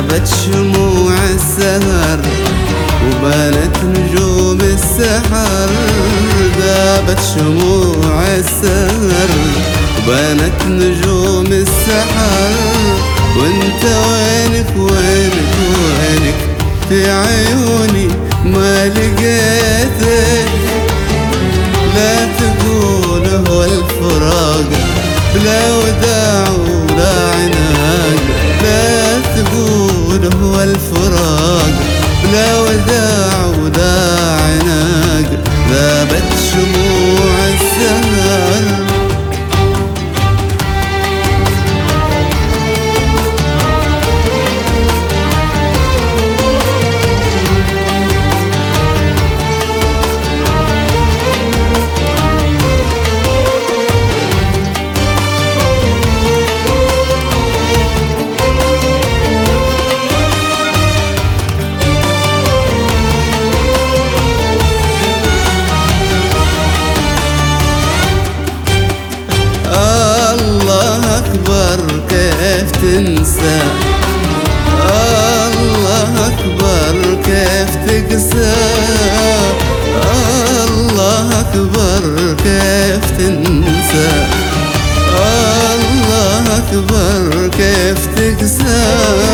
ذابت شموع السهر وبانت نجوم السحر. ذابت شموع السهر وبانت نجوم السحر. وانت وينك وينك وينك في عيوني ما لقيتك. لا تقول هو الفراق بلا وداع ولا عناق. لا تقول هو الفراق بلا وداع ولا عناق. ذابت شموع السهر. كيف تنسى الله أكبر كيف تقسى. الله أكبر كيف تنسى. الله أكبر كيف تقسى.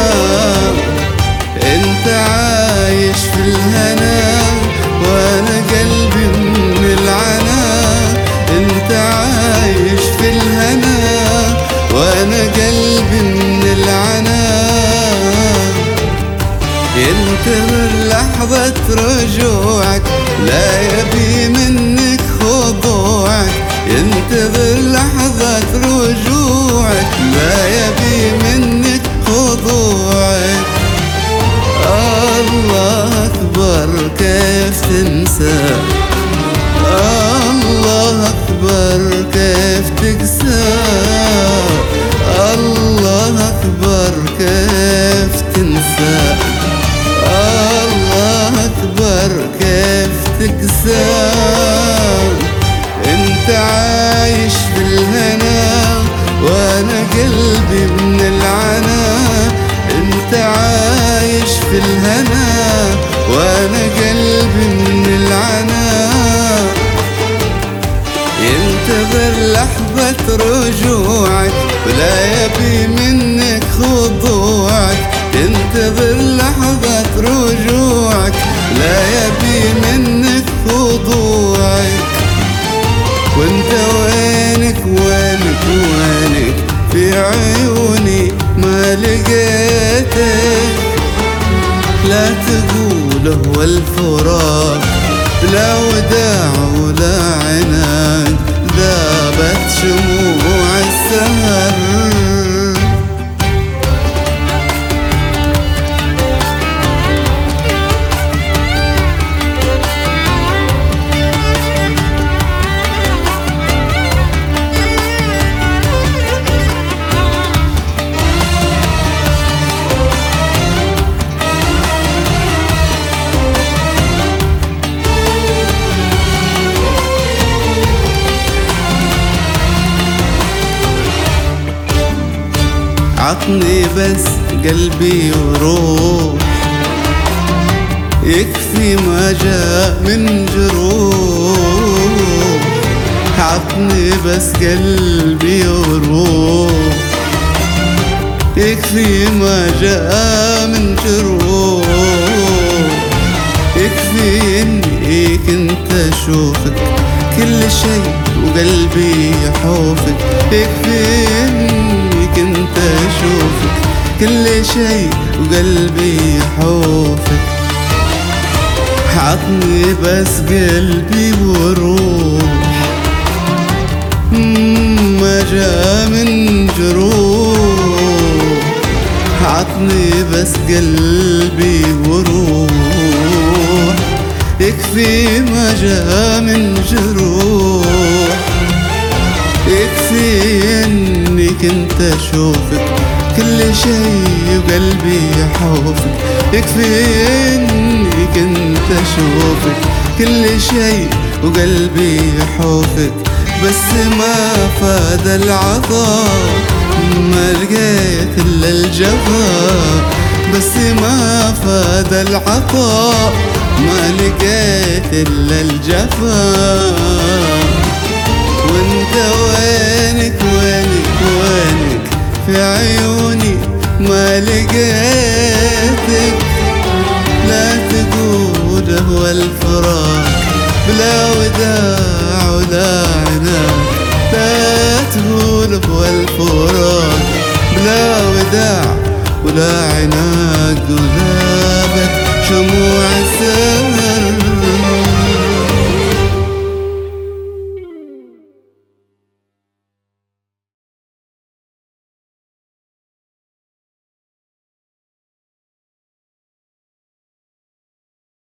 انت عايش في الهنا وانا قلبي من العنا. انت عايش في الهنا وانا قلبي من العنا. ينتظر لحظة رجوعك لا يبي منك خضوعك. ينتظر لحظة رجوعك لا يبي منك خضوعك. الله أكبر كيف تنسى. الله أكبر كيف تقسى. الله أكبر كيف تنسى. الله أكبر كيف تقسى. انت عايش في الهنا وانا قلبي من العنا. انت عايش في الهنا وانا قلبي من العنا. ينتظر لحظة رجوعك ولا يبي منك خضوعك. ينتظر لحظة رجوعك لا يبي منك خضوعك. وانت وينك وينك وينك في عيوني ما لقيتك. لا تقول هو الفراق لا وداع ولا عناق. ذابت شموع السهر. عطني بس قلبي وروح يكفي ما جاء من جروح. عطني بس قلبي وروح يكفي ما جاء من جروح. يكفي اني كنت اشوفك كل شيء وقلبي يحوفك. يكفي اني كنت اشوفك كل شيء وقلبي يحوفك. عطني بس قلبي وروح ما جاء من جروح. عطني بس قلبي وروح يكفي ما جاء من جروح. يكفي اني كنت اشوفك كل شيء وقلبي يحوفك. يكفي اني كنت اشوفك كل شيء وقلبي يحوفك. بس ما فاد العطاء ما لقيت الا الجفا. بس ما فاد العطاء، ما لقيت إلا الجفاء. وانت وينك وينك وينك في عيوني ما لقيتك. لا تقول هو الفراق بلا وداع ولا عناق، لا تقول هو الفراق بلا وداع ولا عناق.